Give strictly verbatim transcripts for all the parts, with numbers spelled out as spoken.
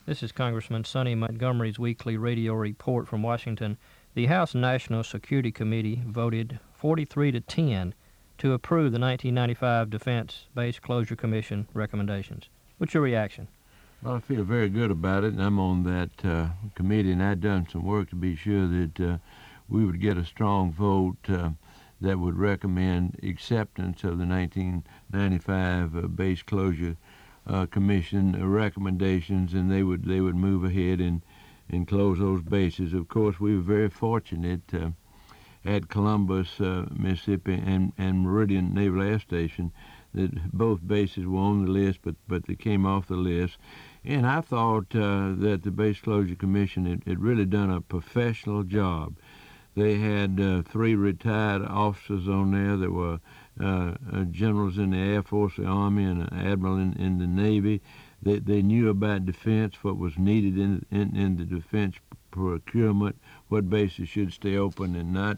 This is Congressman Sonny Montgomery's weekly radio report from Washington. The House National Security Committee voted forty-three to ten to approve the nineteen ninety-five Defense Base Closure Commission recommendations. What's your reaction? Well, I feel very good about it, and I'm on that uh, committee, and I've done some work to be sure that uh, we would get a strong vote uh, that would recommend acceptance of the nineteen ninety-five uh, Base Closure uh, Commission uh, recommendations, and they would they would move ahead and, and close those bases. Of course, we were very fortunate uh, at Columbus, uh, Mississippi, and, and Meridian Naval Air Station that both bases were on the list, but, but they came off the list. And I thought uh, that the Base Closure Commission had, had really done a professional job. They had uh, three retired officers on there that were uh, uh, generals in the Air Force, the Army, and an admiral in, in the Navy. They, they knew about defense, what was needed in, in, in the defense procurement, what bases should stay open and not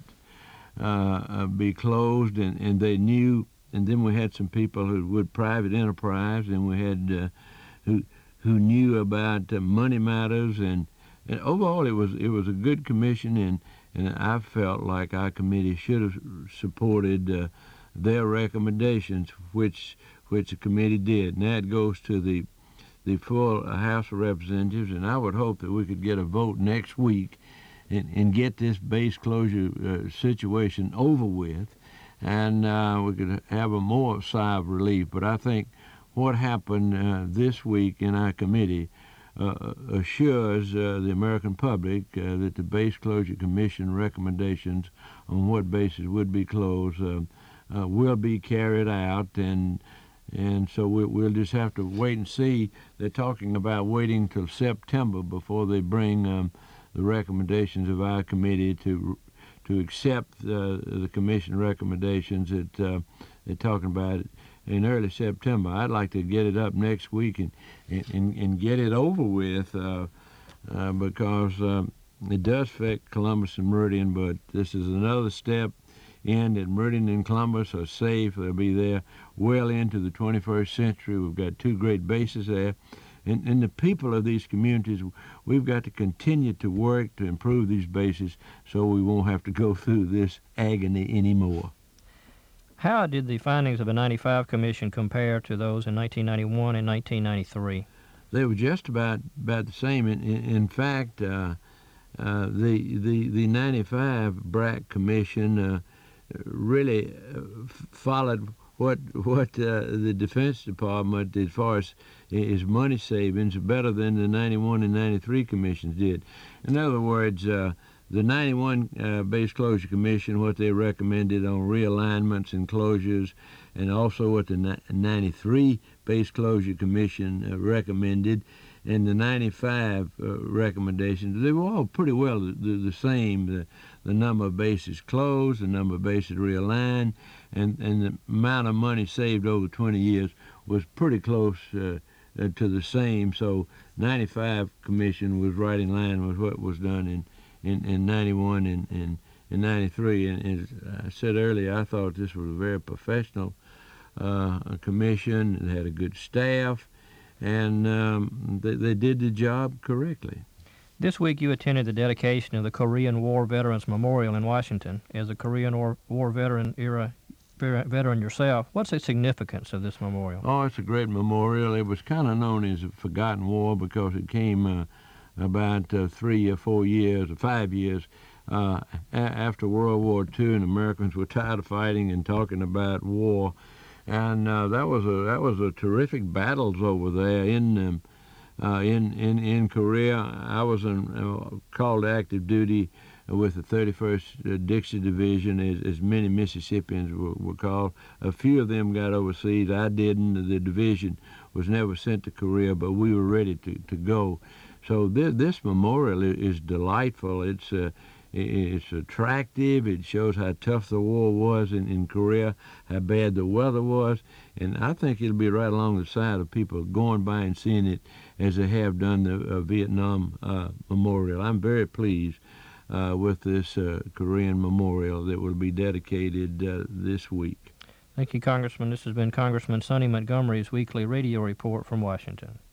uh, uh, be closed, and, and they knew. And then we had some people who would private enterprise, and we had uh, who who knew about uh, money matters, and, and overall it was it was a good commission, and, and I felt like our committee should have supported uh, their recommendations, which which the committee did. And that goes to the the full House of Representatives, and I would hope that we could get a vote next week and, and get this base closure uh, situation over with, and uh, we could have a more sigh of relief. But I think what happened uh, this week in our committee uh, assures uh, the American public uh, that the Base Closure Commission recommendations on what bases would be closed uh, uh, will be carried out, and and so we, we'll just have to wait and see. They're talking about waiting till September before they bring um, the recommendations of our committee to to accept uh, the commission recommendations that uh, they're talking about in early September. I'd like to get it up next week and and, and get it over with uh, uh, because um, it does affect Columbus and Meridian, but this is another step in that Meridian and Columbus are safe. They'll be there well into the twenty-first century. We've got two great bases there. And, and the people of these communities, we've got to continue to work to improve these bases so we won't have to go through this agony anymore. How did the findings of the ninety-five Commission compare to those in nineteen ninety-one and nineteen ninety-three? They were just about, about the same. In, in, in fact, uh, uh, the, the, the ninety-five B R A C Commission uh, really uh, followed what what uh, the Defense Department, as far as is money savings, better than the ninety-one and ninety-three commissions did. In other words, uh, the ninety-one uh, Base Closure Commission, what they recommended on realignments and closures, and also what the ninety-three Base Closure Commission uh, recommended, and the ninety-five uh, recommendations, they were all pretty well the, the, the same. The, the number of bases closed, the number of bases realigned, and, and the amount of money saved over twenty years was pretty close uh, uh, to the same. So ninety-five Commission was right in line with what was done in, in, in ninety-one and, and, and ninety-three. And, and as I said earlier, I thought this was a very professional uh, commission. They had a good staff, and um, they, they did the job correctly. This week you attended the dedication of the Korean War Veterans Memorial in Washington. As a Korean War, War veteran era veteran yourself, what's the significance of this memorial? Oh, it's a great memorial. It was kind of known as a forgotten war because it came uh, about uh, three or four years or five years uh, a- after World War Two, and Americans were tired of fighting and talking about war. And uh, that was a that was a terrific battles over there in um, uh, in in in Korea. I was in, uh, called to active duty with the thirty-first uh, Dixie Division, as, as many Mississippians were, were called. A few of them got overseas. I didn't. The division was never sent to Korea, but we were ready to, to go. So this, this memorial is delightful. It's uh, it's attractive. It shows how tough the war was in, in Korea, how bad the weather was, and I think it'll be right along the side of people going by and seeing it as they have done the uh, Vietnam uh, Memorial. I'm very pleased Uh, with this uh, Korean memorial that will be dedicated uh, this week. Thank you, Congressman. This has been Congressman Sonny Montgomery's weekly radio report from Washington.